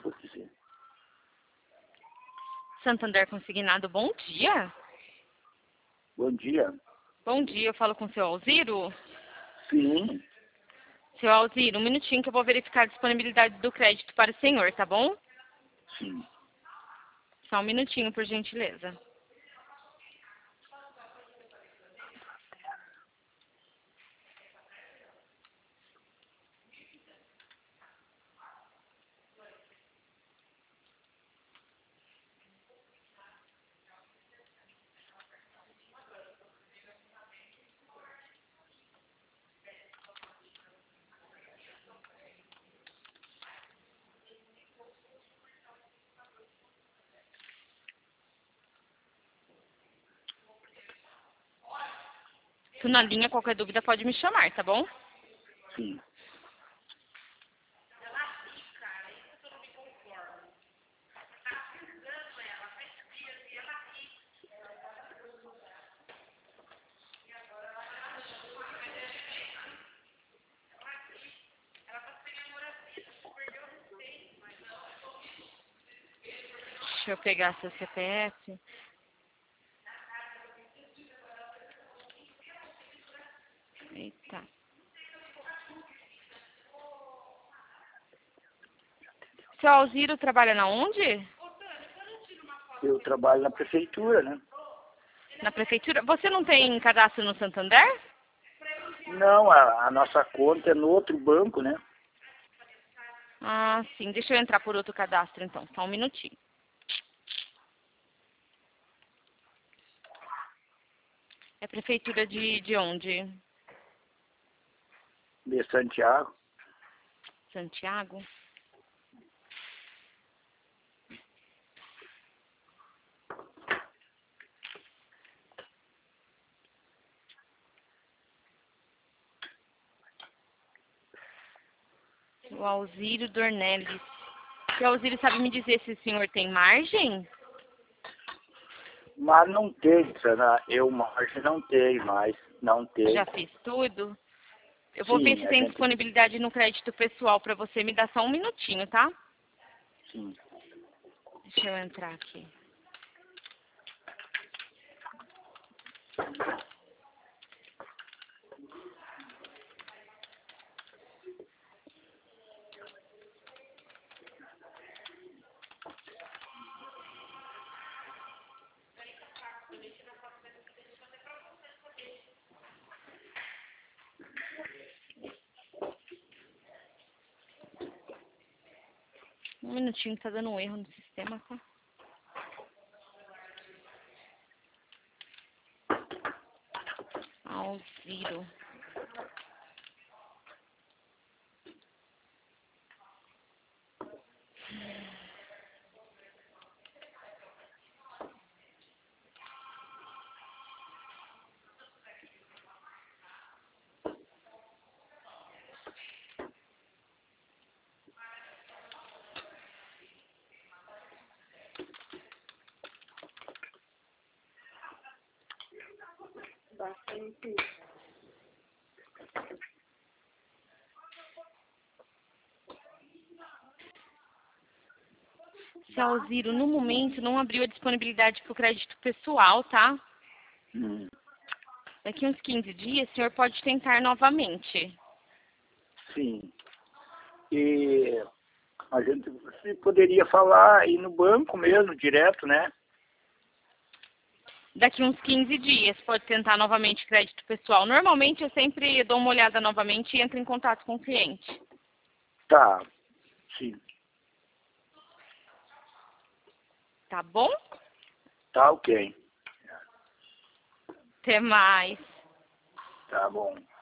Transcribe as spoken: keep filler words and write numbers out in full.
por dizer. Santander Consignado, bom dia. Bom dia. Bom dia, eu falo com o seu Alziro. Sim, Seu Alziro, um minutinho que eu vou verificar a disponibilidade do crédito para o senhor, tá bom? sim. Só um minutinho, por gentileza. Tô na linha, qualquer dúvida pode me chamar, tá bom? Sim. Deixa eu pegar seu C P F. Eita. Seu Alziro trabalha na onde? Eu trabalho na prefeitura, né? Na prefeitura? Você não tem cadastro no Santander? Não, a, a nossa conta é no outro banco, né? Ah, sim. Deixa eu entrar por outro cadastro, então. Só um minutinho. É prefeitura de, de onde? De Santiago. Santiago? O Alziro Dornelles. O Alziro sabe me dizer se o senhor tem margem? Mas não tem, Sana. Eu margem não tenho mais. Não tem. Já fiz tudo. Eu vou ver Sim, se a tem gente... disponibilidade no crédito pessoal para você. Me dá só um minutinho, tá? Sim. Deixa eu entrar aqui. Um minutinho que tá dando um erro no sistema, tá? Alziro. Seu Alziro, no momento não abriu a disponibilidade para o crédito pessoal, tá? Hum. Daqui uns quinze dias, o senhor pode tentar novamente. Sim. E a gente você poderia falar aí no banco mesmo, direto, né? Daqui uns quinze dias, pode tentar novamente crédito pessoal. Normalmente, eu sempre dou uma olhada novamente e entro em contato com o cliente. Tá. Sim. Tá bom? Tá ok. Até mais. Tá bom.